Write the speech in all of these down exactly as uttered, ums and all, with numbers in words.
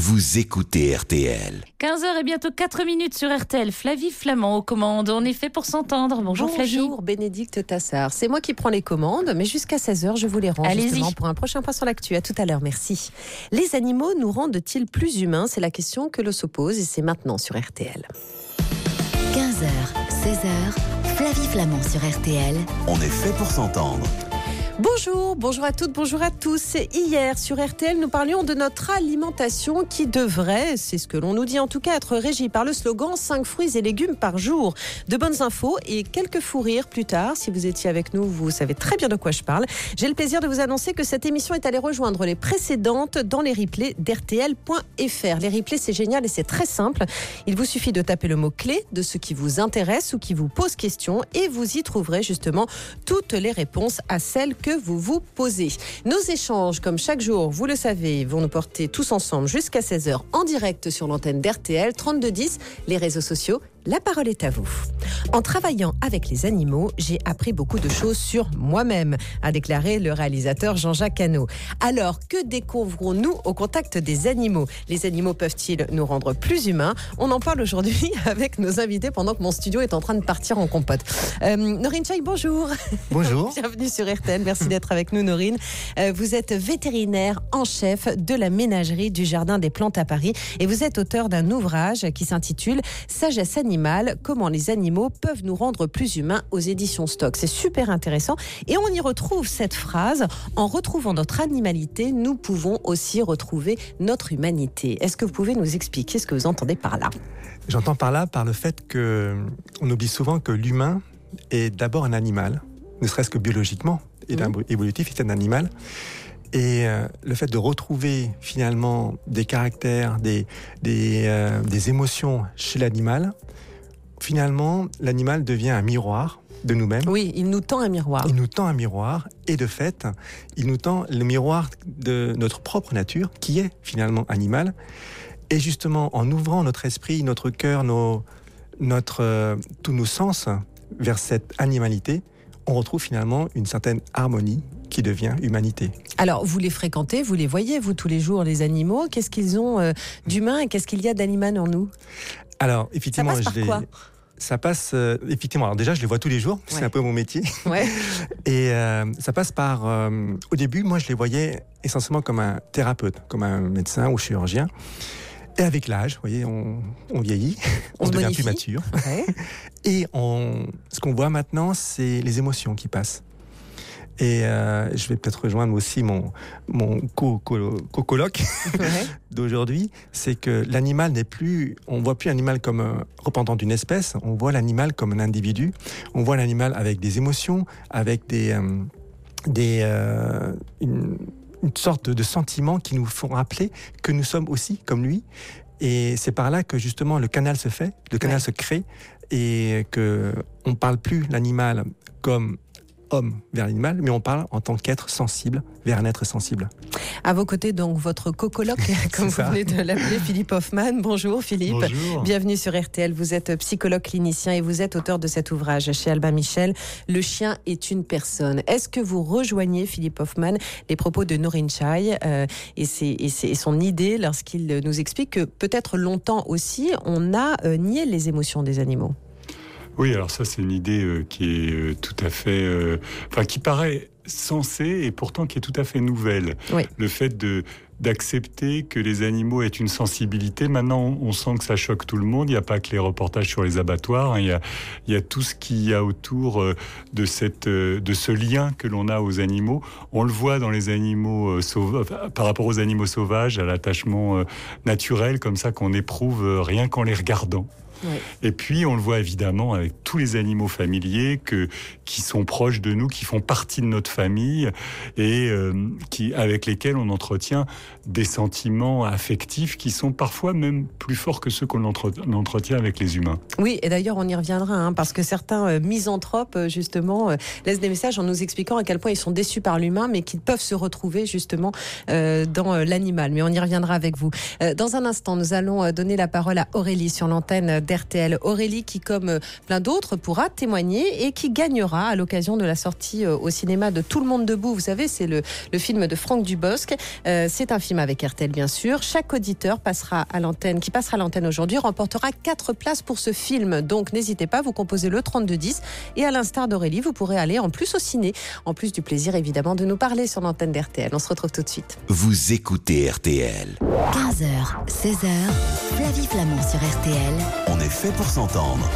vous écoutez R T L. quinze heures et bientôt quatre minutes sur R T L. Flavie Flamand aux commandes. On est fait pour s'entendre. Bonjour, Bonjour Flavie. Bonjour Bénédicte Tassard. C'est moi qui prends les commandes, mais jusqu'à seize heures, je vous les rends Allez-y. justement pour un prochain point sur l'actu. À tout à l'heure, merci. Les animaux nous rendent-ils plus humains ? C'est la question que l'on se pose et c'est maintenant sur R T L. quinze heures, seize heures, Flavie Flamand sur R T L. On est fait pour s'entendre. Bonjour, bonjour à toutes, bonjour à tous. Hier, sur R T L, nous parlions de notre alimentation qui devrait, c'est ce que l'on nous dit en tout cas, être régie par le slogan cinq fruits et légumes par jour. De bonnes infos et quelques fous rires plus tard. Si vous étiez avec nous, vous savez très bien de quoi je parle. J'ai le plaisir de vous annoncer que cette émission est allée rejoindre les précédentes dans les replays d'R T L point F R. Les replays, c'est génial et c'est très simple. Il vous suffit de taper le mot-clé de ce qui vous intéresse ou qui vous pose question et vous y trouverez justement toutes les réponses à celles que vous vous posez. Nos échanges, comme chaque jour, vous le savez, vont nous porter tous ensemble jusqu'à seize heures en direct sur l'antenne d'R T L, trente-deux dix, les réseaux sociaux. La parole est à vous. En travaillant avec les animaux, j'ai appris beaucoup de choses sur moi-même, a déclaré le réalisateur Jean-Jacques Hano. Alors, que découvrons-nous au contact des animaux ? Les animaux peuvent-ils nous rendre plus humains ? On en parle aujourd'hui avec nos invités pendant que mon studio est en train de partir en compote. Euh, Norine Chaï, bonjour. Bonjour. Bienvenue sur R T L. Merci d'être avec nous, Norine. Euh, vous êtes vétérinaire en chef de la ménagerie du Jardin des Plantes à Paris et vous êtes auteur d'un ouvrage qui s'intitule « Sagesse animale. Comment les animaux peuvent nous rendre plus humains » aux éditions Stock. C'est super intéressant et on y retrouve cette phrase « En retrouvant notre animalité, nous pouvons aussi retrouver notre humanité ». Est-ce que vous pouvez nous expliquer ce que vous entendez par là ? J'entends par là par le fait qu'on oublie souvent que l'humain est d'abord un animal, ne serait-ce que biologiquement, et d'un mmh. évolutif, c'est un animal. Et euh, le fait de retrouver finalement des caractères, des, des, euh, des émotions chez l'animal, finalement, l'animal devient un miroir de nous-mêmes. Oui, il nous tend un miroir. Il nous tend un miroir, et de fait, il nous tend le miroir de notre propre nature, qui est finalement animale. Et justement, en ouvrant notre esprit, notre cœur, nos, notre, euh, tous nos sens vers cette animalité, on retrouve finalement une certaine harmonie qui devient humanité. Alors, vous les fréquentez, vous les voyez, vous, tous les jours, les animaux. Qu'est-ce qu'ils ont euh, d'humain et qu'est-ce qu'il y a d'animal en nous ? Alors, effectivement, ça passe par je les... quoi ? Ça passe, euh, effectivement, alors déjà, je les vois tous les jours, c'est ouais. un peu mon métier. Ouais. Et euh, ça passe par... Euh, au début, moi, je les voyais essentiellement comme un thérapeute, comme un médecin ou chirurgien. Et avec l'âge, vous voyez, on, on vieillit, on, on devient plus mature. Ouais. Et on, ce qu'on voit maintenant, c'est les émotions qui passent. Et euh, je vais peut-être rejoindre aussi mon, mon co-coloc ouais. d'aujourd'hui, c'est que l'animal n'est plus, on voit plus l'animal comme un représentant d'une espèce, on voit l'animal comme un individu, on voit l'animal avec des émotions, avec des, euh, des euh, une, une sorte de sentiments qui nous font rappeler que nous sommes aussi comme lui. Et c'est par là que justement le canal se fait, le canal ouais. se crée, et que on parle plus l'animal comme homme vers l'animal, mais on parle en tant qu'être sensible vers un être sensible. À vos côtés, donc, votre co-coloc, comme vous venez de l'appeler, Philippe Hoffman. Bonjour Philippe. Bonjour. Bienvenue sur R T L. Vous êtes psychologue clinicien et vous êtes auteur de cet ouvrage chez Albin Michel, Le chien est une personne. Est-ce que vous rejoignez, Philippe Hoffman, les propos de Norine Chaï euh, et, ses, et, ses, et son idée lorsqu'il nous explique que peut-être longtemps aussi, on a euh, nié les émotions des animaux ? Oui, alors ça, c'est une idée euh, qui est euh, tout à fait... Euh, enfin, qui paraît sensée et pourtant qui est tout à fait nouvelle. Oui. Le fait de d'accepter que les animaux aient une sensibilité. Maintenant, on sent que ça choque tout le monde. Il n'y a pas que les reportages sur les abattoirs. Hein. Il y a, il y a tout ce qu'il y a autour de, cette, de ce lien que l'on a aux animaux. On le voit dans les animaux sauvages, par rapport aux animaux sauvages, à l'attachement naturel comme ça qu'on éprouve rien qu'en les regardant. Oui. Et puis, on le voit évidemment avec tous les animaux familiers que, qui sont proches de nous, qui font partie de notre famille et euh, qui, avec lesquels on entretient des sentiments affectifs qui sont parfois même plus forts que ceux qu'on entre, entretient avec les humains. Oui, et d'ailleurs, on y reviendra, hein, parce que certains euh, misanthropes, justement, euh, laissent des messages en nous expliquant à quel point ils sont déçus par l'humain, mais qu'ils peuvent se retrouver, justement, euh, dans euh, l'animal. Mais on y reviendra avec vous. Euh, dans un instant, nous allons euh, donner la parole à Aurélie sur l'antenne d'R d'R T L. Aurélie qui, comme plein d'autres, pourra témoigner et qui gagnera à l'occasion de la sortie au cinéma de Tout le monde debout. Vous savez, c'est le, le film de Franck Dubosc. Euh, c'est un film avec R T L, bien sûr. Chaque auditeur passera à l'antenne, qui passera à l'antenne aujourd'hui remportera quatre places pour ce film. Donc, n'hésitez pas, vous composez le trente-deux dix. Et à l'instar d'Aurélie, vous pourrez aller en plus au ciné. En plus du plaisir, évidemment, de nous parler sur l'antenne d'R T L. On se retrouve tout de suite. Vous écoutez R T L. quinze heures, seize heures, Flavie Flamand sur R T L. On est fait pour s'entendre.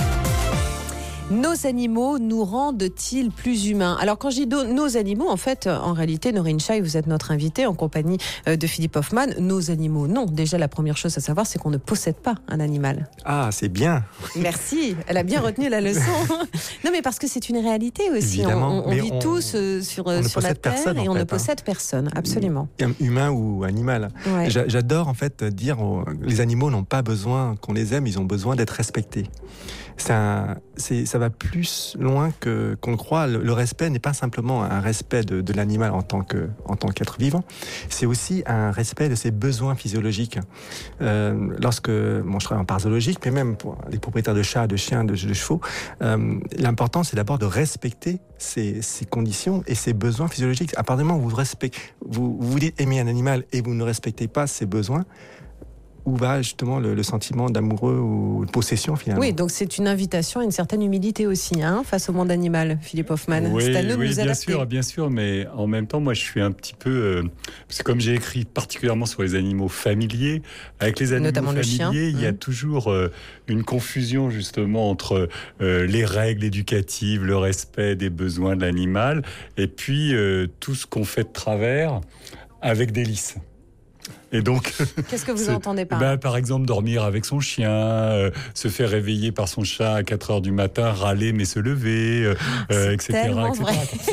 Nos animaux nous rendent-ils plus humains ? Alors quand je dis do- nos animaux, en fait, en réalité, Noreen Chai, vous êtes notre invitée en compagnie de Philippe Hoffman. Nos animaux, non. Déjà, la première chose à savoir, c'est qu'on ne possède pas un animal. Ah, c'est bien. Merci, elle a bien retenu la leçon. Non, mais parce que c'est une réalité aussi. Évidemment, on on vit on, tous euh, sur, on sur la Terre personne, et on en fait, ne possède hein. personne, absolument. Humain ou animal. Ouais. J'adore en fait dire aux, les animaux n'ont pas besoin qu'on les aime, ils ont besoin d'être respectés. C'est un, c'est, ça va plus loin que, qu'on le croit. Le, le respect n'est pas simplement un respect de, de l'animal en tant, que, en tant qu'être vivant, c'est aussi un respect de ses besoins physiologiques. Euh, lorsque, bon, je travaille en part zoologique, mais même pour les propriétaires de chats, de chiens, de, de chevaux, euh, l'important c'est d'abord de respecter ces, ces conditions et ses besoins physiologiques. À partir du moment où vous, respectez, vous, vous voulez aimer un animal et vous ne respectez pas ses besoins, où va justement le, le sentiment d'amoureux ou de possession finalement. Oui, donc c'est une invitation à une certaine humilité aussi, hein, face au monde animal, Philippe Hoffman. Oui, c'est à nous de oui, nous bien adapter. sûr, bien sûr, mais en même temps, moi je suis un petit peu... Euh, parce que comme j'ai écrit particulièrement sur les animaux familiers, avec les animaux Notamment familiers, le chien. il y a mmh. toujours euh, une confusion justement entre euh, les règles éducatives, le respect des besoins de l'animal, et puis euh, tout ce qu'on fait de travers avec délice. Et donc, qu'est-ce que vous entendez par ben, par exemple, dormir avec son chien, euh, se faire réveiller par son chat à quatre heures du matin, râler mais se lever, euh, euh, et cetera, et cetera.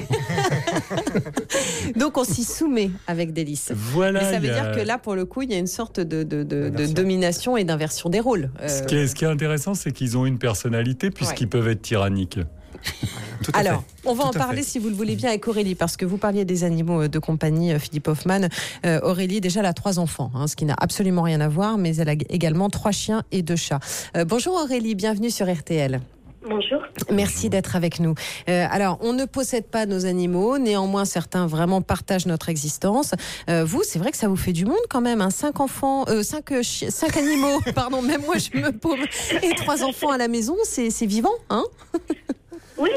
Donc on s'y soumet avec délice. Voilà. Mais ça veut a... dire que là, pour le coup, il y a une sorte de, de, de, de domination et d'inversion des rôles. Euh... Ce, qui est, ce qui est intéressant, c'est qu'ils ont une personnalité puisqu'ils ouais. peuvent être tyranniques. Tout à Alors, fait. on va Tout en parler si vous le voulez bien avec Aurélie, parce que vous parliez des animaux de compagnie, Philippe Hoffman. Euh, Aurélie, déjà, elle a trois enfants, hein, ce qui n'a absolument rien à voir, mais elle a également trois chiens et deux chats. Euh, bonjour Aurélie, bienvenue sur R T L. Bonjour. Merci d'être avec nous. Euh, alors, on ne possède pas nos animaux, néanmoins certains vraiment partagent notre existence. Euh, vous, c'est vrai que ça vous fait du monde quand même, hein, cinq enfants, euh, cinq, euh, chi- cinq animaux, pardon, même moi je me paume, et trois enfants à la maison, c'est, c'est vivant, hein? Oui,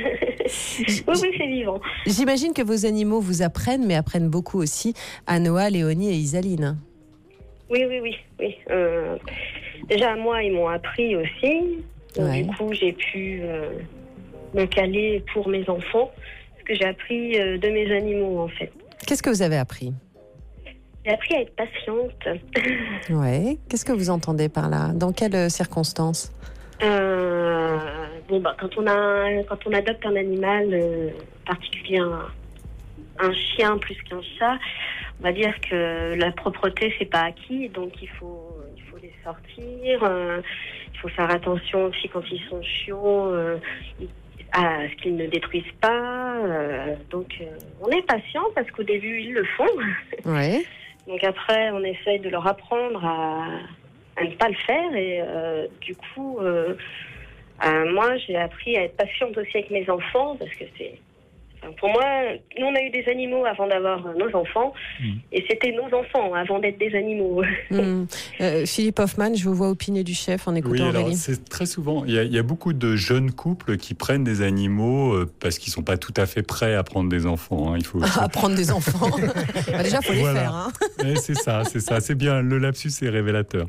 oui, oui, c'est vivant. J'imagine que vos animaux vous apprennent, mais apprennent beaucoup aussi à Noah, Léonie et Isaline. Oui, oui, oui, oui. Euh, déjà, moi, ils m'ont appris aussi. Donc, ouais. Du coup, j'ai pu euh, me caler pour mes enfants, ce que j'ai appris euh, de mes animaux, en fait. Qu'est-ce que vous avez appris ? J'ai appris à être patiente. Ouais. Qu'est-ce que vous entendez par là ? Dans quelles circonstances ? euh, Bon, bah, quand on a, quand on adopte un animal, euh, particulier un, un chien plus qu'un chat, on va dire que la propreté c'est pas acquis, donc il faut, il faut les sortir. Euh, il faut faire attention aussi quand ils sont chiots, euh, à ce qu'ils ne détruisent pas. Euh, donc, euh, on est patient parce qu'au début ils le font. Ouais. Donc après, on essaye de leur apprendre à, à ne pas le faire et euh, du coup. Euh, Euh, moi, j'ai appris à être patiente aussi avec mes enfants parce que c'est, enfin, pour moi, nous on a eu des animaux avant d'avoir nos enfants mmh. et c'était nos enfants avant d'être des animaux. Mmh. Euh, Philippe Hoffman, je vous vois opiner du chef en écoutant oui, alors, Aurélie. C'est très souvent, il y, a, il y a beaucoup de jeunes couples qui prennent des animaux euh, parce qu'ils sont pas tout à fait prêts à prendre des enfants. Hein. Il faut à prendre des enfants. Bah, déjà, faut voilà. les faire. Hein. Et c'est ça, c'est ça, c'est bien. Le lapsus est révélateur.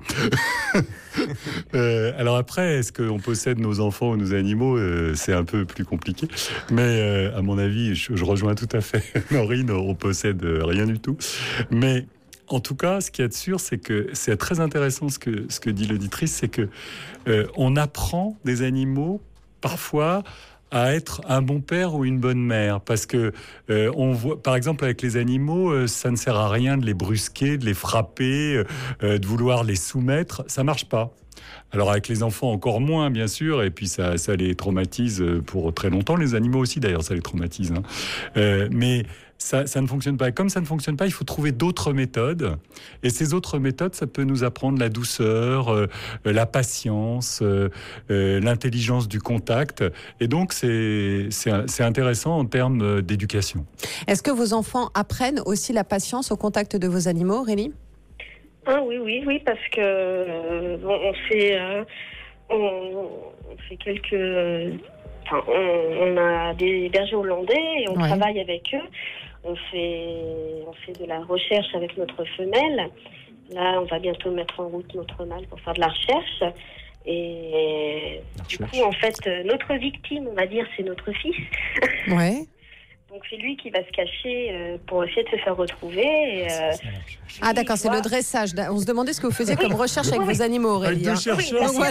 euh, alors après, est-ce qu'on possède nos enfants ou nos animaux ? euh, C'est un peu plus compliqué. Mais euh, à mon avis, je, je rejoins tout à fait Noreen, on possède rien du tout. Mais en tout cas, ce qu'il y a de sûr, c'est que c'est très intéressant ce que, ce que dit l'auditrice, c'est que euh, on apprend des animaux parfois à être un bon père ou une bonne mère, parce que euh, on voit, par exemple, avec les animaux, euh, ça ne sert à rien de les brusquer, de les frapper, euh, de vouloir les soumettre, ça marche pas. Alors avec les enfants encore moins, bien sûr, et puis ça, ça les traumatise pour très longtemps. Les animaux aussi, d'ailleurs, ça les traumatise. Hein. Euh, mais ça, ça ne fonctionne pas. Et comme ça ne fonctionne pas, il faut trouver d'autres méthodes. Et ces autres méthodes, ça peut nous apprendre la douceur, euh, la patience, euh, euh, l'intelligence du contact. Et donc, c'est, c'est, c'est intéressant en termes d'éducation. Est-ce que vos enfants apprennent aussi la patience au contact de vos animaux, Aurélie ? Ah oui, oui, oui, parce que euh, bon, on fait, euh, on, on fait quelques, euh, enfin, on, on a des bergers hollandais et on ouais. travaille avec eux. On fait, on fait de la recherche avec notre femelle. Là, on va bientôt mettre en route notre mâle pour faire de la recherche. Et la du recherche. coup, en fait, notre victime, on va dire, c'est notre fils. Ouais. Donc c'est lui qui va se cacher euh, pour essayer de se faire retrouver. Et, euh, ah d'accord, c'est voit... le dressage. On se demandait ce que vous faisiez comme recherche avec oui. vos animaux, Aurélie. Avec deux chercheurs, oui,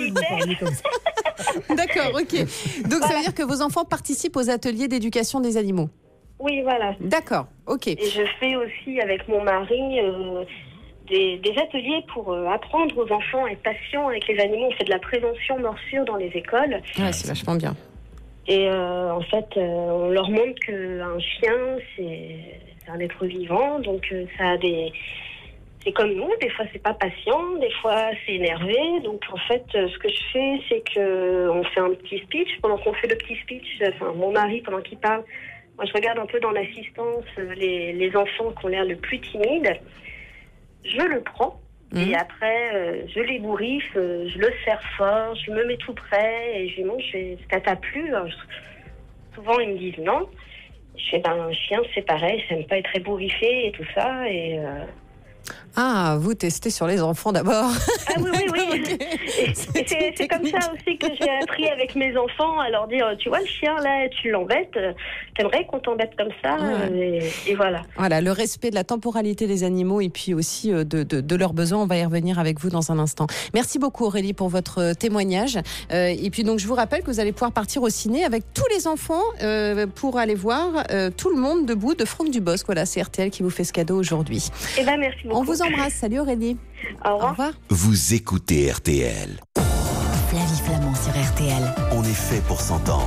d'accord, ok. Donc voilà. Ça veut dire que vos enfants participent aux ateliers d'éducation des animaux. Oui, voilà. D'accord, ok. Et je fais aussi avec mon mari euh, des, des ateliers pour euh, apprendre aux enfants à être patients avec les animaux. On fait de la prévention morsure dans les écoles. Ouais, c'est vachement bien. Et euh, en fait, euh, on leur montre qu'un chien, c'est, c'est un être vivant, donc euh, ça a des... C'est comme nous, des fois c'est pas patient, des fois c'est énervé. Donc en fait, euh, ce que je fais, c'est qu'on fait un petit speech. Pendant qu'on fait le petit speech, enfin mon mari, pendant qu'il parle, moi je regarde un peu dans l'assistance les, les enfants qui ont l'air le plus timides. Je le prends. Mmh. Et après, euh, je les bourriffe, euh, je le serre fort, je me mets tout près et je lui montre, je fais, ça t'a plu? Alors, je, souvent, ils me disent non. Je fais, ben, un chien, c'est pareil, ça n'aime pas être ébouriffé et tout ça. Et, euh... Ah, vous testez sur les enfants d'abord. Ah oui, oui, oui. Okay. Et, c'est, et c'est, c'est comme ça aussi que j'ai appris avec mes enfants à leur dire, tu vois, le chien, là, tu l'embêtes, t'aimerais qu'on t'embête comme ça, ouais. et, et voilà. Voilà, le respect de la temporalité des animaux et puis aussi de, de, de leurs besoins, on va y revenir avec vous dans un instant. Merci beaucoup Aurélie pour votre témoignage. Euh, et puis donc, je vous rappelle que vous allez pouvoir partir au ciné avec tous les enfants euh, pour aller voir euh, Tout le monde debout de Franck Dubosc. Voilà, c'est R T L qui vous fait ce cadeau aujourd'hui. Eh ben, merci beaucoup. On vous embrasse. Salut Aurélie. Au revoir. Au revoir. Vous écoutez R T L. Flavie Flamand sur R T L. On est fait pour s'entendre.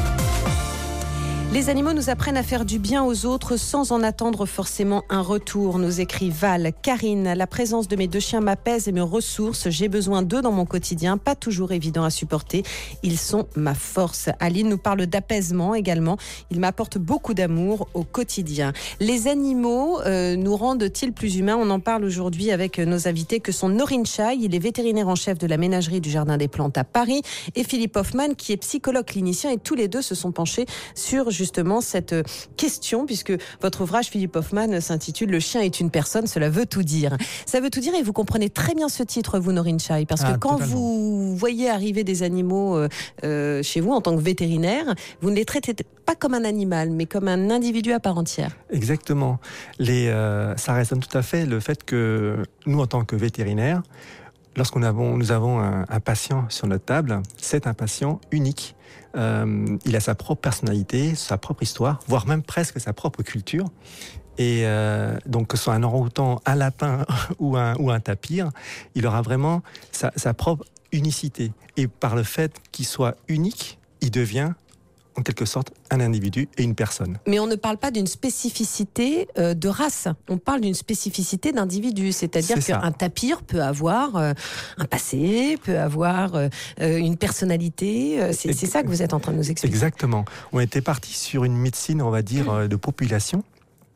Les animaux nous apprennent à faire du bien aux autres sans en attendre forcément un retour, nous écrit Val. Karine, la présence de mes deux chiens m'apaise et me ressource. J'ai besoin d'eux dans mon quotidien, pas toujours évident à supporter. Ils sont ma force. Aline nous parle d'apaisement également. Ils m'apportent beaucoup d'amour au quotidien. Les animaux euh, nous rendent-ils plus humains? On en parle aujourd'hui avec nos invités que sont Norin Chai, il est vétérinaire en chef de la ménagerie du Jardin des Plantes à Paris, et Philippe Hoffman qui est psychologue clinicien, et tous les deux se sont penchés sur justement cette question, puisque votre ouvrage, Philippe Hoffman, s'intitule « Le chien est une personne », cela veut tout dire. Ça veut tout dire et vous comprenez très bien ce titre, vous, Norin Chai, parce ah, que quand totalement. Vous voyez arriver des animaux euh, euh, chez vous en tant que vétérinaire, vous ne les traitez pas comme un animal, mais comme un individu à part entière. Exactement. Les, euh, ça résonne tout à fait le fait que nous, en tant que vétérinaires, lorsqu'on avons, nous avons un, un patient sur notre table, c'est un patient unique. Euh, il a sa propre personnalité, sa propre histoire, voire même presque sa propre culture. Et euh, donc, que ce soit un orang-outan, un lapin ou un, ou un tapir, il aura vraiment sa, sa propre unicité. Et par le fait qu'il soit unique, il devient en quelque sorte un individu et une personne. Mais on ne parle pas d'une spécificité euh, de race, on parle d'une spécificité d'individu, c'est-à-dire c'est qu'un tapir peut avoir euh, un passé, peut avoir euh, une personnalité, c'est, c'est ça que vous êtes en train de nous expliquer. Exactement. On était parti sur une médecine, on va dire, mmh. de population,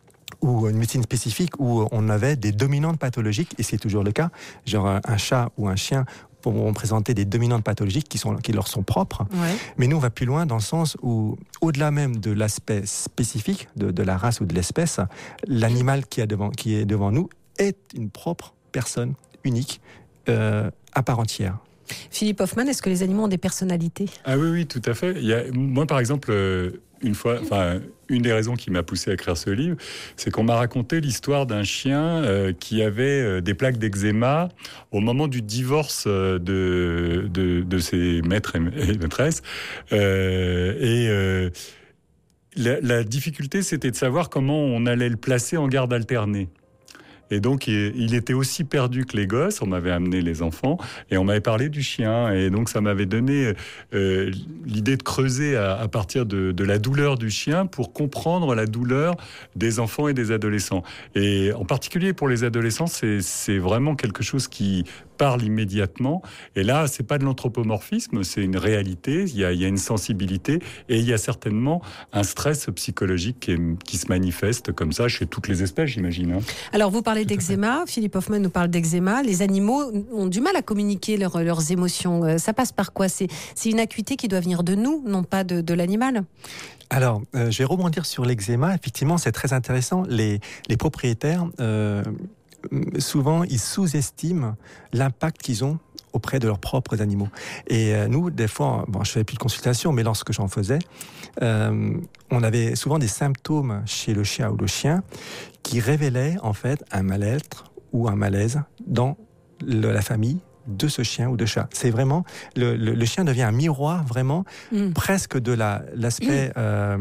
ou une médecine spécifique où on avait des dominantes pathologiques, et c'est toujours le cas, genre un chat ou un chien pourront présenter des dominantes pathologiques qui, sont, qui leur sont propres. Ouais. Mais nous, on va plus loin dans le sens où, au-delà même de l'aspect spécifique de, de la race ou de l'espèce, l'animal qui, a devant, qui est devant nous est une propre personne unique, euh, à part entière. Philippe Hoffman, est-ce que les animaux ont des personnalités ? Ah oui, oui, tout à fait. Il y a, moi, par exemple, une fois, enfin, une des raisons qui m'a poussé à écrire ce livre, c'est qu'on m'a raconté l'histoire d'un chien euh, qui avait euh, des plaques d'eczéma au moment du divorce euh, de, de, de ses maîtres et, et maîtresses. Euh, et euh, la, la difficulté, c'était de savoir comment on allait le placer en garde alternée. Et donc, il, il était aussi perdu que les gosses. On m'avait amené les enfants et on m'avait parlé du chien. Et donc, ça m'avait donné euh, l'idée de creuser à, à partir de, de la douleur du chien pour comprendre la douleur des enfants et des adolescents. Et en particulier pour les adolescents, c'est, c'est vraiment quelque chose qui parle immédiatement. Et là, c'est pas de l'anthropomorphisme, c'est une réalité. Il y a, il y a une sensibilité et il y a certainement un stress psychologique qui, est, qui se manifeste comme ça chez toutes les espèces, j'imagine. Hein. Alors, vous parlez d'eczéma. Philippe Hoffmann nous parle d'eczéma. Les animaux ont du mal à communiquer leur, leurs émotions. Ça passe par quoi ? c'est, c'est une acuité qui doit venir de nous, non pas de, de l'animal ? Alors, euh, je vais rebondir sur l'eczéma. Effectivement, c'est très intéressant. Les, les propriétaires, euh, souvent, ils sous-estiment l'impact qu'ils ont auprès de leurs propres animaux. Et euh, nous, des fois, bon, je fais plus de consultation, mais lorsque j'en faisais, euh, on avait souvent des symptômes chez le chien ou le chien qui révélaient en fait un mal-être ou un malaise dans le, la famille de ce chien ou de chat. C'est vraiment, le, le, le chien devient un miroir vraiment mmh. presque de la, l'aspect euh,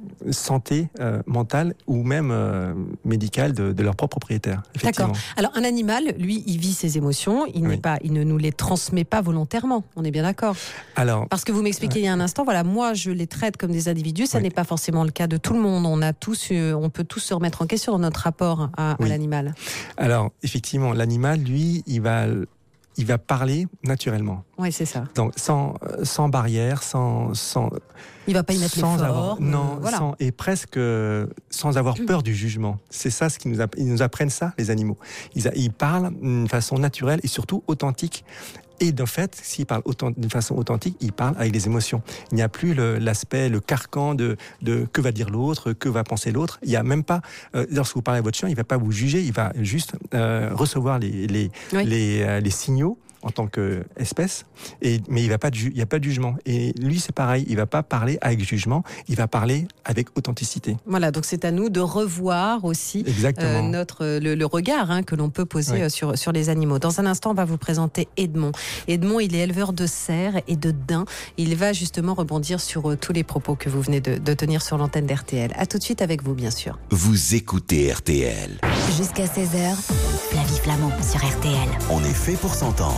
santé euh, mentale ou même euh, médicale de, de leur propre propriétaire. D'accord. Alors un animal, lui, il vit ses émotions, il, oui. n'est pas, il ne nous les transmet pas volontairement, on est bien d'accord ? Alors, parce que vous m'expliquiez euh, il y a un instant, voilà, moi je les traite comme des individus, ça oui. n'est pas forcément le cas de tout le monde, on, a tous, on peut tous se remettre en question dans notre rapport à, oui. à l'animal. Alors effectivement, l'animal, lui, il va... il va parler naturellement. Oui, c'est ça. Donc, sans, sans barrière, sans... sans il ne va pas y mettre les formes. Avoir, non, voilà. sans, et presque sans avoir peur du jugement. C'est ça ce qu'ils nous, app- ils nous apprennent ça, les animaux. Ils, a, ils parlent d'une façon naturelle et surtout authentique. Et de fait, s'il parle d'une façon authentique, il parle avec des émotions. Il n'y a plus le, l'aspect, le carcan de, de que va dire l'autre, que va penser l'autre. Il n'y a même pas, euh, lorsque vous parlez à votre chien, il ne va pas vous juger, il va juste euh, recevoir les, les, oui. les, euh, les signaux en tant qu'espèce, et, mais il n'y a pas de jugement. Et lui, c'est pareil, il ne va pas parler avec jugement, il va parler avec authenticité. Voilà, donc c'est à nous de revoir aussi euh, notre, le, le regard hein, que l'on peut poser oui. sur, sur les animaux. Dans un instant, on va vous présenter Edmond. Edmond, il est éleveur de cerfs et de daims. Il va justement rebondir sur euh, tous les propos que vous venez de, de tenir sur l'antenne d'R T L. A tout de suite avec vous, bien sûr. Vous écoutez R T L. Jusqu'à seize heures, Flavie Flamand sur R T L. On est fait pour s'entendre.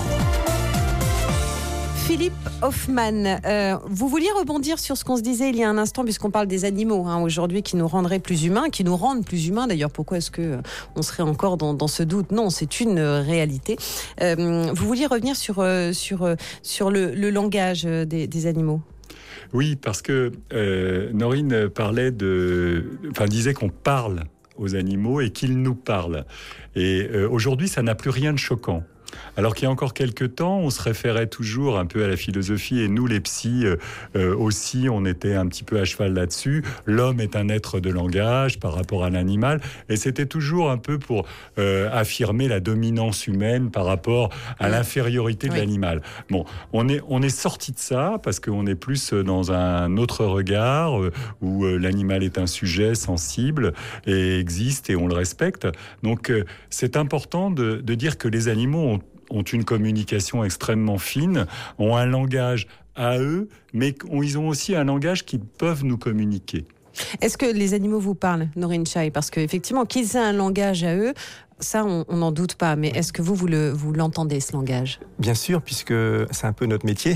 Philippe Hoffmann, euh, vous vouliez rebondir sur ce qu'on se disait il y a un instant, puisqu'on parle des animaux hein, aujourd'hui qui nous rendraient plus humains, qui nous rendent plus humains. D'ailleurs, pourquoi est-ce que euh, on serait encore dans, dans ce doute ? Non, c'est une euh, réalité. Euh, vous vouliez revenir sur euh, sur euh, sur le, le langage des, des animaux ? Oui, parce que euh, Norine parlait de, enfin disait qu'on parle aux animaux et qu'ils nous parlent. Et euh, aujourd'hui, ça n'a plus rien de choquant. Alors qu'il y a encore quelques temps, on se référait toujours un peu à la philosophie, et nous, les psys, euh, aussi, on était un petit peu à cheval là-dessus. L'homme est un être de langage par rapport à l'animal, et c'était toujours un peu pour euh, affirmer la dominance humaine par rapport à l'infériorité de oui. l'animal. Bon, on est, on est sorti de ça, parce qu'on est plus dans un autre regard, euh, où euh, l'animal est un sujet sensible, et existe, et on le respecte. Donc, euh, c'est important de, de dire que les animaux ont ont une communication extrêmement fine, ont un langage à eux, mais ils ont aussi un langage qu'ils peuvent nous communiquer. Est-ce que les animaux vous parlent, Norine Chaï ? Parce qu'effectivement, qu'ils aient un langage à eux, ça, on n'en doute pas. Mais est-ce que vous, vous, le, vous l'entendez, ce langage ? Bien sûr, puisque c'est un peu notre métier.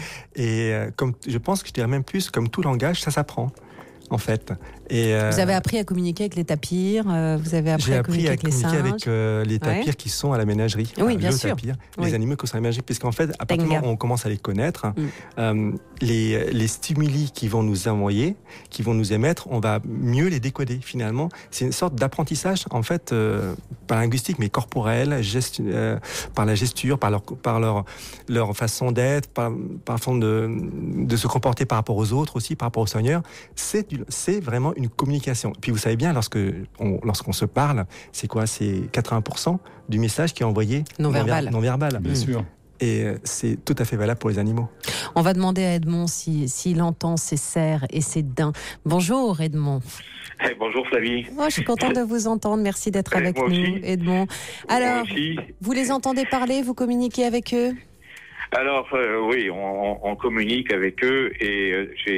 Et comme, je pense que je dirais même plus, comme tout langage, ça s'apprend. En fait. Et euh, vous avez appris à communiquer avec les tapirs, euh, vous avez appris j'ai à appris communiquer à avec les communiquer singes. avec euh, les tapirs ouais. qui sont à la ménagerie. Oui, enfin, bien sûr. Tapir, oui. Les animaux qui sont à la ménagerie, puisqu'en fait, à partir du moment où on commence à les connaître, mm. euh, les, les stimuli qui vont nous envoyer, qui vont nous émettre, on va mieux les décoder. Finalement, c'est une sorte d'apprentissage, en fait, euh, pas linguistique, mais corporel, gest, euh, par la gesture, par leur, par leur, leur façon d'être, par, par façon de, de se comporter par rapport aux autres aussi, par rapport au Seigneur. C'est, du, c'est vraiment une communication. Puis vous savez bien, lorsque on, lorsqu'on se parle, c'est quoi ? C'est quatre-vingts pour cent du message qui est envoyé non-verbal. Non-verbal. Bien mmh. sûr. Et c'est tout à fait valable pour les animaux. On va demander à Edmond s'il si, entend ses cerfs et ses daims. Bonjour Edmond. Hey, bonjour Flavie. Oh, je suis contente de vous entendre. Merci d'être hey, avec nous, aussi. Edmond. Alors, vous les entendez parler, vous communiquez avec eux ? Alors, euh, oui, on, on communique avec eux et euh, j'ai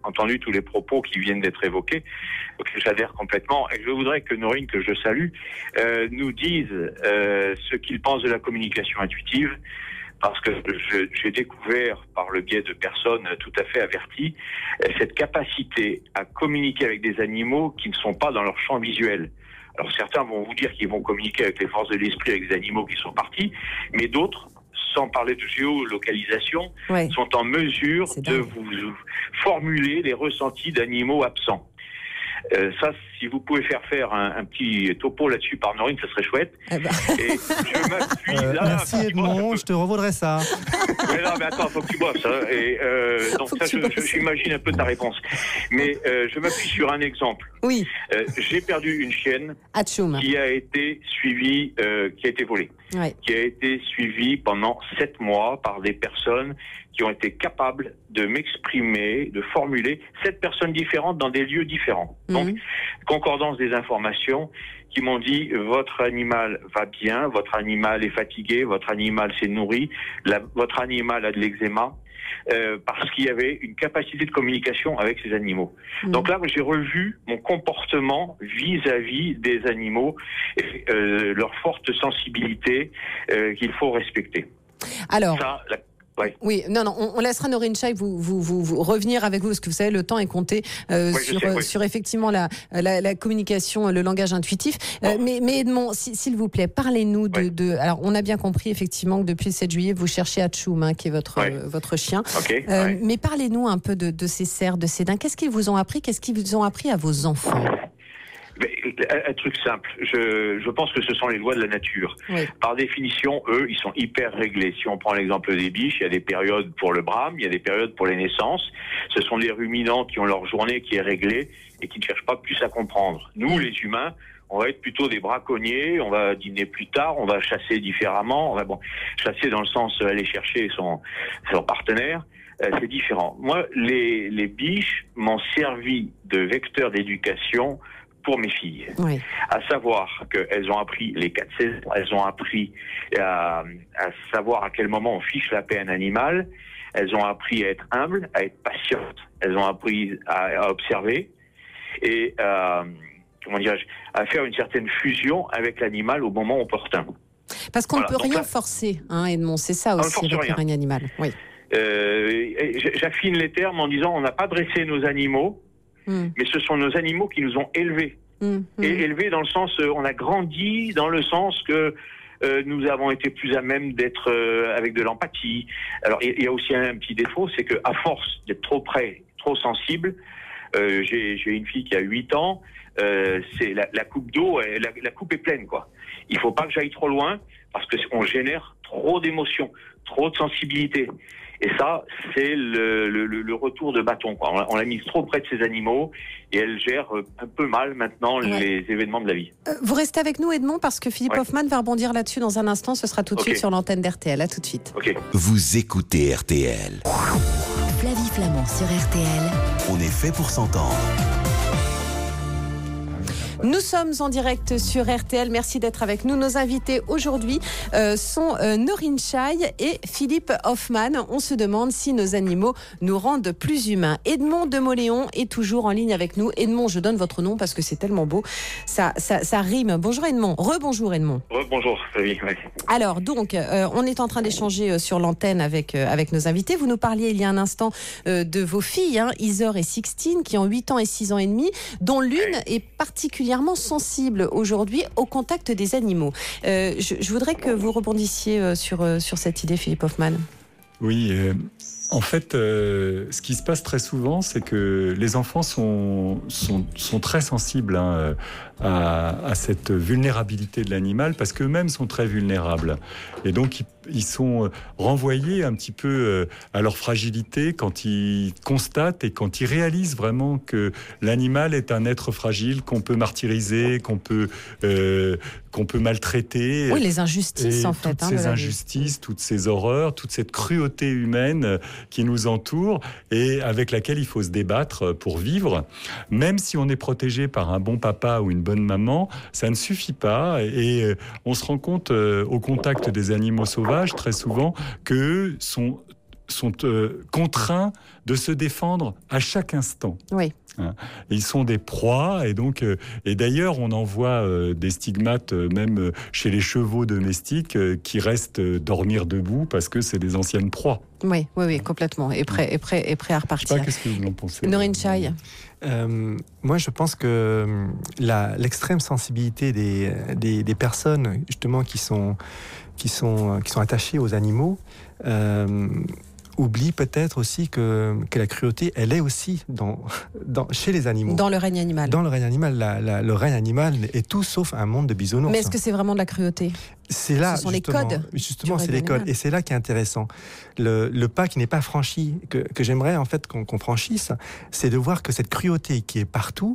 entendu tous les propos qui viennent d'être évoqués, auxquels j'adhère complètement. Et je voudrais que Norine, que je salue, euh, nous dise euh, ce qu'il pense de la communication intuitive, parce que je, j'ai découvert par le biais de personnes tout à fait averties cette capacité à communiquer avec des animaux qui ne sont pas dans leur champ visuel. Alors certains vont vous dire qu'ils vont communiquer avec les forces de l'esprit, avec des animaux qui sont partis, mais d'autres, sans parler de géolocalisation, ouais. sont en mesure de vous formuler les ressentis d'animaux absents. Euh, ça, si vous pouvez faire faire un, un petit topo là-dessus par Norine, ça serait chouette. Eh ben. Et je m'appuie euh, là. Merci Edmond, je te revaudrai ça. Mais non, mais attends, faut que tu boives ça. Et euh, donc ça, je, je, j'imagine un peu ta réponse. Mais euh, je m'appuie sur un exemple. Oui. Euh, j'ai perdu une chienne Atchoum. qui a été suivie, euh, qui a été volée, ouais. qui a été suivie pendant sept mois par des personnes qui ont été capables de m'exprimer, de formuler sept personnes différentes dans des lieux différents. Mmh. Donc, concordance des informations qui m'ont dit votre animal va bien, votre animal est fatigué, votre animal s'est nourri, la, votre animal a de l'eczéma, euh, parce qu'il y avait une capacité de communication avec ces animaux. Mmh. Donc là, j'ai revu mon comportement vis-à-vis des animaux et euh, leur forte sensibilité euh, qu'il faut respecter. Alors. Ça, la, Ouais. Oui, non, non, on, on laissera Norine Chaï vous, vous, vous, vous revenir avec vous, parce que vous savez, le temps est compté euh, oui, sur, sais, oui. sur effectivement la, la, la communication, le langage intuitif. Euh, oh. mais, mais Edmond, si, s'il vous plaît, parlez-nous de, oui. de. Alors, on a bien compris effectivement que depuis le sept juillet, vous cherchez Atchoum, hein, qui est votre, oui. euh, votre chien. Okay. Euh, oui. Mais parlez-nous un peu de, de ces cerfs, de ces daims. Qu'est-ce qu'ils vous ont appris? Qu'est-ce qu'ils vous ont appris à vos enfants? Mais, un truc simple, je, je pense que ce sont les lois de la nature. Oui. Par définition, eux, ils sont hyper réglés. Si on prend l'exemple des biches, il y a des périodes pour le brame, il y a des périodes pour les naissances. Ce sont des ruminants qui ont leur journée qui est réglée et qui ne cherchent pas plus à comprendre. Nous, les humains, on va être plutôt des braconniers, on va dîner plus tard, on va chasser différemment. On va, bon, chasser dans le sens aller chercher son, son partenaire. Euh, c'est différent. Moi, les, les biches m'ont servi de vecteur d'éducation pour mes filles, oui. à savoir qu'elles ont appris les quatre saisons, elles ont appris à, à savoir à quel moment on fiche la paix à un animal, elles ont appris à être humbles, à être patientes, elles ont appris à, à observer et à, comment dirais-je, à faire une certaine fusion avec l'animal au moment opportun. Parce qu'on voilà. ne peut Donc rien là, forcer, hein, Edmond, c'est ça aussi avec un règne animal. Oui. Euh, j'affine les termes en disant on n'a pas dressé nos animaux, Mmh. mais ce sont nos animaux qui nous ont élevés. Mmh. Et élevés dans le sens, euh, on a grandi dans le sens que euh, nous avons été plus à même d'être euh, avec de l'empathie. Alors, il y, y a aussi un, un petit défaut, c'est que à force d'être trop près, trop sensible, euh, j'ai, j'ai une fille qui a huit ans, euh, c'est la, la coupe d'eau, la, la coupe est pleine, quoi. Il faut pas que j'aille trop loin parce que on génère trop d'émotions, trop de sensibilité. Et ça, c'est le, le, le retour de bâton, quoi. On, on l'a mise trop près de ces animaux et elle gère un peu mal maintenant ouais. les événements de la vie. Euh, vous restez avec nous, Edmond, parce que Philippe ouais. Hoffmann va rebondir là-dessus dans un instant. Ce sera tout de okay. suite sur l'antenne d'R T L. À tout de suite. Okay. Vous écoutez R T L. Flavie Flamand sur R T L. On est fait pour s'entendre. Nous sommes en direct sur R T L. Merci d'être avec nous. Nos invités aujourd'hui euh, sont euh, Norine Chaï et Philippe Hoffmann. On se demande si nos animaux nous rendent plus humains. Edmond de Mauléon est toujours en ligne avec nous. Edmond, je donne votre nom parce que c'est tellement beau. Ça, ça, ça rime. Bonjour Edmond. Rebonjour Edmond. Rebonjour. Oui, oui. Alors donc, euh, on est en train d'échanger sur l'antenne avec euh, avec nos invités. Vous nous parliez il y a un instant euh, de vos filles, hein, Isor et Sixtine, qui ont huit ans et six ans et demi, dont l'une oui. est particulièrement sensible aujourd'hui au contact des animaux. Euh, je, je voudrais que vous rebondissiez sur, sur cette idée, Philippe Hoffmann. Oui, euh, en fait, euh, ce qui se passe très souvent, c'est que les enfants sont, sont, sont très sensibles hein, à, à cette vulnérabilité de l'animal parce qu'eux-mêmes sont très vulnérables. Et donc, ils, ils sont renvoyés un petit peu à leur fragilité quand ils constatent et quand ils réalisent vraiment que l'animal est un être fragile, qu'on peut martyriser, qu'on peut, euh, qu'on peut maltraiter. Oui, les injustices, en fait. Toutes hein, ces injustices, toutes ces horreurs, toute cette cruauté humaine qui nous entoure et avec laquelle il faut se débattre pour vivre. Même si on est protégé par un bon papa ou une bonne maman, ça ne suffit pas et on se rend compte au contact des animaux sauvages très souvent qu'eux sont sont euh, contraints de se défendre à chaque instant. Oui. Hein. Ils sont des proies, et donc, euh, et d'ailleurs, on en voit euh, des stigmates euh, même euh, chez les chevaux domestiques euh, qui restent euh, dormir debout parce que c'est des anciennes proies. Oui, oui, oui, complètement. Et prêt, et prêt, et prêt à repartir. Je sais pas, qu'est-ce que vous en pensez? Norine Chai. Euh, moi, je pense que la, l'extrême sensibilité des, des, des personnes justement qui sont, qui sont, qui sont attachées aux animaux euh, oublie peut-être aussi que, que la cruauté, elle est aussi dans, dans, chez les animaux. Dans le règne animal. Dans le règne animal. La, la, le règne animal est tout sauf un monde de bisounours. Mais est-ce que c'est vraiment de la cruauté? C'est là, Ce sont les codes. Justement, c'est les codes. Et c'est là qui est intéressant. Le, le pas qui n'est pas franchi, que, que j'aimerais en fait qu'on, qu'on franchisse, c'est de voir que cette cruauté qui est partout,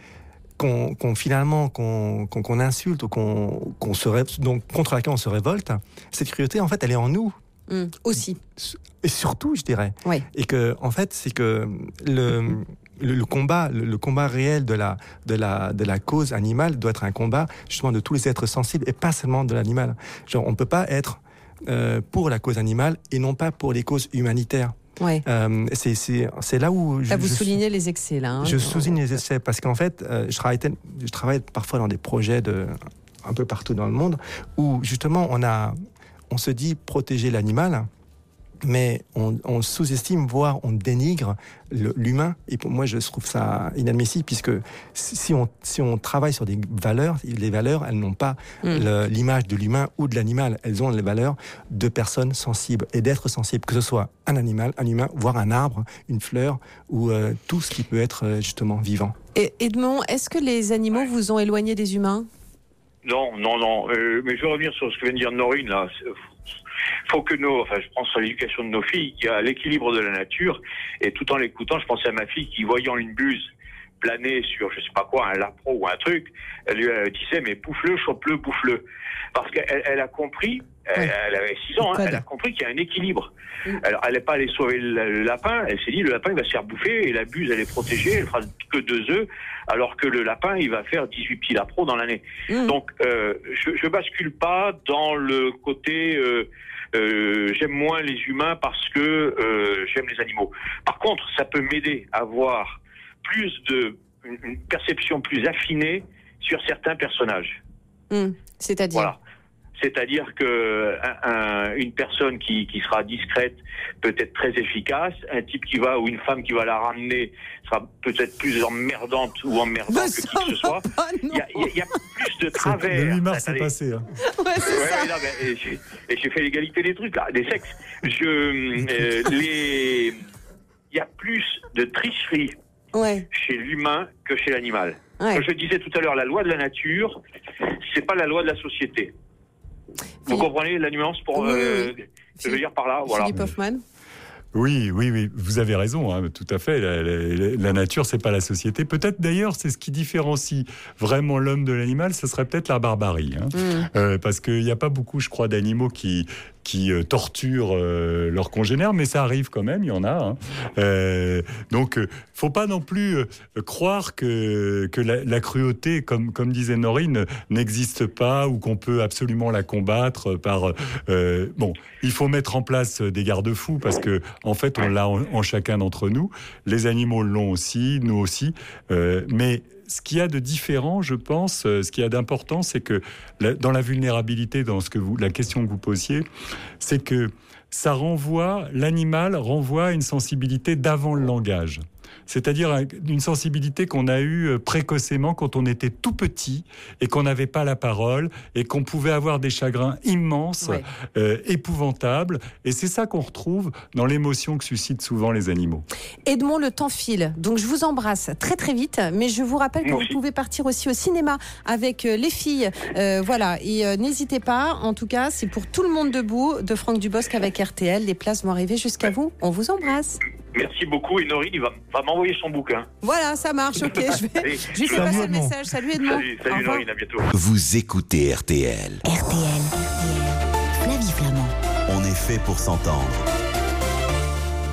qu'on, qu'on finalement qu'on, qu'on, qu'on insulte ou qu'on, qu'on se ré... donc contre laquelle on se révolte, cette cruauté en fait, elle est en nous. Mmh, aussi. Et surtout, je dirais. Oui. Et que, en fait, c'est que le, le, le combat, le, le combat réel de la, de la, de la cause animale doit être un combat justement de tous les êtres sensibles et pas seulement de l'animal. Genre, on peut pas être euh, pour la cause animale et non pas pour les causes humanitaires. Ouais. Euh, c'est, c'est, c'est là où je, là, vous je, soulignez les excès là. Hein, je souligne les excès parce qu'en fait, euh, je travaille, je travaille parfois dans des projets de un peu partout dans le monde où justement on a on se dit protéger l'animal, mais on, on sous-estime, voire on dénigre le, l'humain. Et pour moi, je trouve ça inadmissible, puisque si on, si on travaille sur des valeurs, les valeurs, elles n'ont pas mmh. le, l'image de l'humain ou de l'animal. Elles ont les valeurs de personnes sensibles et d'êtres sensibles, que ce soit un animal, un humain, voire un arbre, une fleur, ou euh, tout ce qui peut être euh, justement vivant. Et Edmond, est-ce que les animaux vous ont éloigné des humains ? Non, non, non. Euh, mais je vais revenir sur ce que vient de dire Norine, là. Faut que nos, enfin, je pense à l'éducation de nos filles, il y a l'équilibre de la nature, et tout en l'écoutant, je pensais à ma fille qui, voyant une buse planer sur, je sais pas quoi, un lapro ou un truc, elle lui disait, mais bouffe-le, chope-le, bouffe-le. Parce qu'elle elle a compris, elle, elle avait six ans, hein, elle a compris qu'il y a un équilibre. Mm. Alors, elle n'est pas allée sauver le, le lapin, elle s'est dit, le lapin, il va se faire bouffer, et la buse, elle est protégée, elle fera que deux œufs, alors que le lapin, il va faire dix-huit petits lapros dans l'année. Mm. Donc, euh, je, je bascule pas dans le côté, euh, euh, j'aime moins les humains parce que euh, j'aime les animaux. Par contre, ça peut m'aider à avoir plus de, une, une perception plus affinée sur certains personnages. Mmh, c'est-à-dire voilà. C'est-à-dire que un, un, une personne qui, qui sera discrète peut être très efficace. Un type qui va ou une femme qui va la ramener sera peut-être plus emmerdante ou emmerdante que qui que ce soit. Il y, y, y a plus de travers. Le huit mars est passé. Hein. Ouais, c'est ouais, ça. Non, mais, et j'ai, et j'ai fait l'égalité des trucs, là, des sexes. Je, euh, les, il y a plus de tricherie ouais. chez l'humain que chez l'animal. Ouais. Comme je disais tout à l'heure, la loi de la nature, c'est pas la loi de la société. Vous Philippe. comprenez la nuance pour oui, euh, oui. je veux dire par là, voilà. Philippe Hoffman. Oui, oui, oui, vous avez raison, hein, tout à fait. La, la, la nature, c'est pas la société. Peut-être d'ailleurs, c'est ce qui différencie vraiment l'homme de l'animal. Ce serait peut-être la barbarie, hein. mmh. euh, parce qu'il n'y a pas beaucoup, je crois, d'animaux qui qui euh, torturent euh, leurs congénères, mais ça arrive quand même, il y en a. Hein. Euh, donc, euh, faut pas non plus euh, croire que que la, la cruauté, comme comme disait Norine, n'existe pas ou qu'on peut absolument la combattre par. Euh, bon, il faut mettre en place des garde-fous parce que en fait, on l'a en, en chacun d'entre nous. Les animaux l'ont aussi, nous aussi, euh, mais ce qu'il y a de différent, je pense, ce qu'il y a d'important, c'est que la, dans la vulnérabilité, dans ce que vous, la question que vous posiez, c'est que ça renvoie, l'animal renvoie à une sensibilité d'avant le langage. C'est-à-dire une sensibilité qu'on a eue précocement quand on était tout petit et qu'on n'avait pas la parole et qu'on pouvait avoir des chagrins immenses, ouais. euh, épouvantables. Et c'est ça qu'on retrouve dans l'émotion que suscitent souvent les animaux. Edmond, le temps file. Donc je vous embrasse très très vite, mais je vous rappelle que Moi vous aussi. pouvez partir aussi au cinéma avec les filles. Euh, voilà, et euh, n'hésitez pas. En tout cas, c'est pour tout le monde debout de Franck Dubosc avec R T L. Les places vont arriver jusqu'à ouais. vous. On vous embrasse. Merci beaucoup. Et Norine, il va, va m'envoyer son bouquin. Voilà, ça marche. Ok, je vais, Allez, je lui fais passer le message. Salut Edmond. Salut, salut Norine, à bientôt. Vous écoutez R T L. R T L, R T L, Flavie Flamand. On est fait pour s'entendre.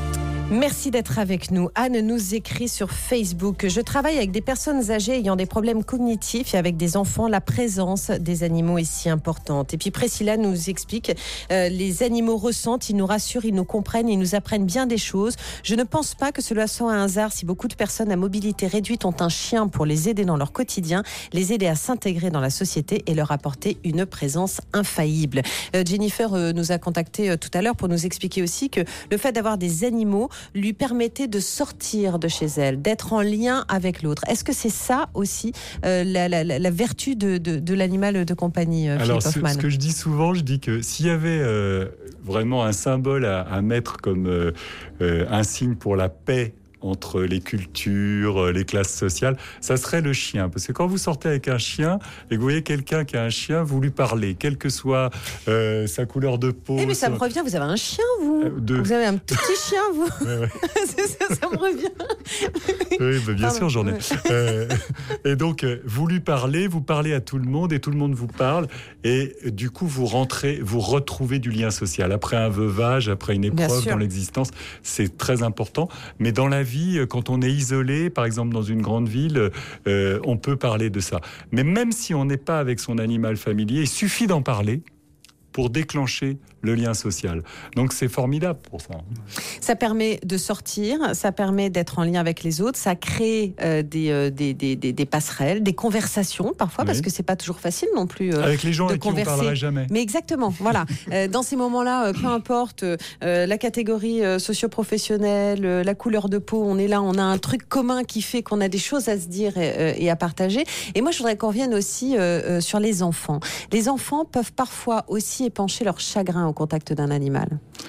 Merci d'être avec nous. Anne nous écrit sur Facebook: je travaille avec des personnes âgées ayant des problèmes cognitifs et avec des enfants. La présence des animaux est si importante. Et puis Priscilla nous explique euh, les animaux ressentent, ils nous rassurent, ils nous comprennent, ils nous apprennent bien des choses. Je ne pense pas que cela soit un hasard si beaucoup de personnes à mobilité réduite ont un chien pour les aider dans leur quotidien, les aider à s'intégrer dans la société et leur apporter une présence infaillible. Euh, Jennifer euh, nous a contacté euh, tout à l'heure pour nous expliquer aussi que le fait d'avoir des animaux lui permettait de sortir de chez elle, d'être en lien avec l'autre. Est-ce que c'est ça aussi euh, la, la, la vertu de, de, de l'animal de compagnie, euh, Alors, Philippe Hoffmann? Ce que je dis souvent, je dis que s'il y avait euh, vraiment un symbole à, à mettre comme euh, euh, un signe pour la paix entre les cultures, les classes sociales, ça serait le chien. Parce que quand vous sortez avec un chien et que vous voyez quelqu'un qui a un chien, vous lui parlez, quelle que soit euh, sa couleur de peau. Eh mais ça son... me revient, vous avez un chien, vous euh, de... Vous avez un tout petit chien, vous ouais, ouais. ça, ça me revient. Oui, bah, bien Pardon. sûr, j'en ai. Euh, et donc, vous lui parlez, vous parlez à tout le monde et tout le monde vous parle. Et du coup, vous rentrez, vous retrouvez du lien social. Après un veuvage, après une épreuve dans l'existence, c'est très important. Mais dans la vie, quand on est isolé, par exemple dans une grande ville, euh, on peut parler de ça. Mais même si on n'est pas avec son animal familier, il suffit d'en parler pour déclencher le lien social. Donc c'est formidable pour ça. Ça permet de sortir, ça permet d'être en lien avec les autres, ça crée euh, des, euh, des, des, des, des passerelles, des conversations parfois, oui. parce que c'est pas toujours facile non plus euh, avec les gens de avec converser. Qui on parlerait jamais. Mais exactement, voilà. euh, dans ces moments-là, euh, peu importe euh, la catégorie euh, socio-professionnelle, euh, la couleur de peau, on est là, on a un truc commun qui fait qu'on a des choses à se dire et, euh, et à partager. Et moi, je voudrais qu'on revienne aussi euh, euh, sur les enfants. Les enfants peuvent parfois aussi épancher leur chagrin au contact d'un animal.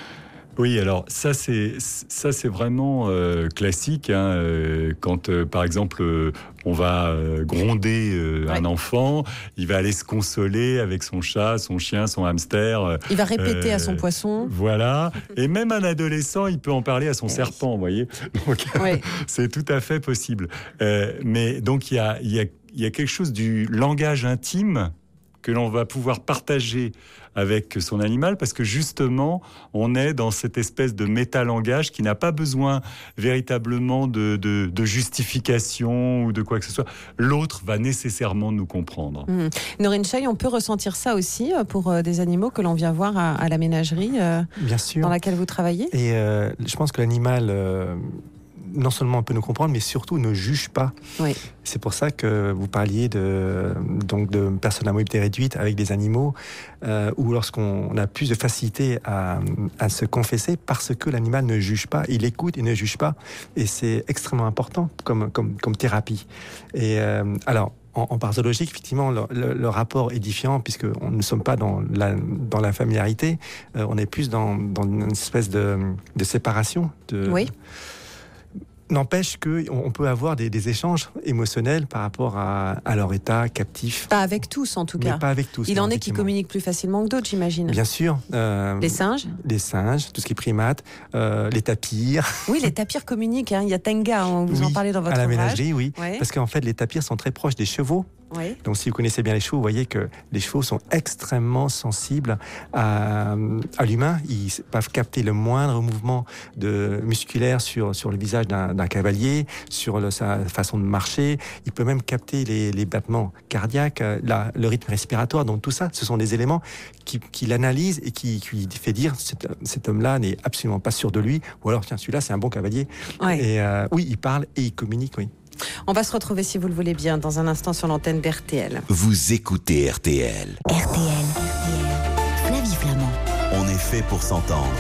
Oui, alors ça c'est ça c'est vraiment euh, classique hein, euh, quand euh, par exemple euh, on va euh, gronder euh, ouais. un enfant, il va aller se consoler avec son chat, son chien, son hamster. Euh, il va répéter euh, à son poisson. Voilà, et même un adolescent, il peut en parler à son ouais. serpent, vous voyez. Donc ouais. c'est tout à fait possible. Euh, mais donc il y a il y a il y a quelque chose du langage intime que l'on va pouvoir partager avec son animal, parce que justement, on est dans cette espèce de métalangage qui n'a pas besoin véritablement de, de, de justification ou de quoi que ce soit. L'autre va nécessairement nous comprendre. Mmh. Norine Chaille, on peut ressentir ça aussi pour des animaux que l'on vient voir à, à la ménagerie euh, Bien sûr. Dans laquelle vous travaillez. Et euh, je pense que l'animal... Euh non seulement peut nous comprendre, mais surtout ne juge pas. Oui. C'est pour ça que vous parliez de, donc de personnes à mobilité réduite avec des animaux, euh, ou lorsqu'on a plus de facilité à, à se confesser parce que l'animal ne juge pas, il écoute et ne juge pas. Et c'est extrêmement important comme, comme, comme thérapie. Et euh, alors, En, en pathologique, effectivement, le, le, le rapport est différent puisque on ne sommes pas dans la, dans la familiarité, euh, on est plus dans, dans une espèce de, de séparation. De, oui. N'empêche qu'on peut avoir des, des échanges émotionnels par rapport à, à leur état captif. Pas avec tous, en tout cas. Mais pas avec tous. Il en est qui communiquent plus facilement que d'autres, j'imagine. Bien sûr. Euh, les singes Les singes, tout ce qui est primates, euh, les tapirs. Oui, les tapirs communiquent. Hein. Il y a Tenga, hein, vous oui, en parlez dans votre ouvrage. À la ouvrage. ménagerie, oui. Ouais. Parce qu'en fait, les tapirs sont très proches des chevaux. Oui. Donc, si vous connaissez bien les chevaux, vous voyez que les chevaux sont extrêmement sensibles à, à l'humain. Ils peuvent capter le moindre mouvement de, musculaire sur, sur le visage d'un, d'un cavalier, sur le, sa façon de marcher. Il peut même capter les, les battements cardiaques, la, le rythme respiratoire. Donc, tout ça, ce sont des éléments qui, qui l'analysent et qui, qui lui fait dire cet, cet homme-là n'est absolument pas sûr de lui. Ou alors, tiens, celui-là, c'est un bon cavalier. Ouais. Et euh, oui, il parle et il communique, oui. On va se retrouver, si vous le voulez bien, dans un instant sur l'antenne d'R T L. Vous écoutez R T L. R T L, R T L, Flavie Flamand. On est fait pour s'entendre.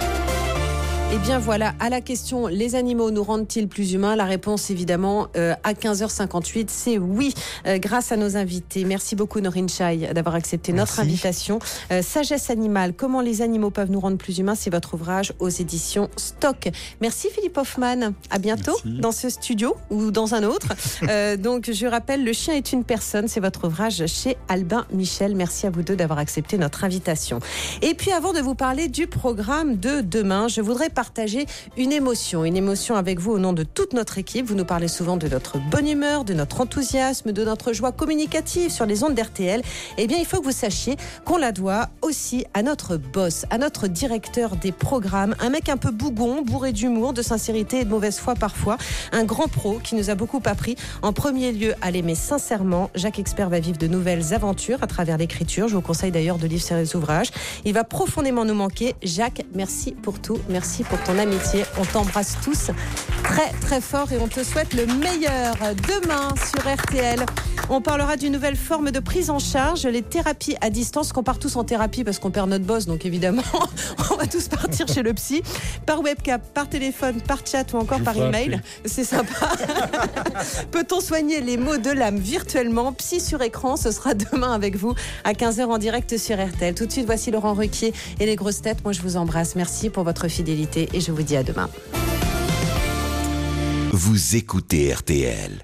Eh bien voilà, à la question, les animaux nous rendent-ils plus humains ? La réponse évidemment euh, à quinze heures cinquante-huit, c'est oui, euh, grâce à nos invités. Merci beaucoup Norine Chaille d'avoir accepté Merci. notre invitation. Euh, Sagesse animale, comment les animaux peuvent nous rendre plus humains ? C'est votre ouvrage aux éditions Stock. Merci Philippe Hoffmann, à bientôt. Merci. Dans ce studio ou dans un autre. euh, donc je rappelle, Le chien est une personne, c'est votre ouvrage chez Albin Michel. Merci à vous deux d'avoir accepté notre invitation. Et puis avant de vous parler du programme de demain, je voudrais parler partager une émotion. Une émotion avec vous au nom de toute notre équipe. Vous nous parlez souvent de notre bonne humeur, de notre enthousiasme, de notre joie communicative sur les ondes d'R T L. Eh bien, il faut que vous sachiez qu'on la doit aussi à notre boss, à notre directeur des programmes, un mec un peu bougon, bourré d'humour, de sincérité et de mauvaise foi parfois, un grand pro qui nous a beaucoup appris. En premier lieu, à l'aimer sincèrement. Jacques Expert va vivre de nouvelles aventures à travers l'écriture. Je vous conseille d'ailleurs de lire ses ouvrages. Il va profondément nous manquer. Jacques, merci pour tout. Merci pour ton amitié. On t'embrasse tous très très fort et on te souhaite le meilleur. Demain sur R T L, on parlera d'une nouvelle forme de prise en charge, les thérapies à distance, qu'on part tous en thérapie parce qu'on perd notre boss, donc évidemment on va tous partir chez le psy, par webcam, par téléphone, par chat ou encore par email. C'est sympa. Peut-on soigner les maux de l'âme virtuellement? Psy sur écran, ce sera demain avec vous à quinze heures en direct sur R T L. Tout de suite, voici Laurent Ruquier et les grosses têtes. Moi, je vous embrasse. Merci pour votre fidélité et je vous dis à demain. Vous écoutez R T L.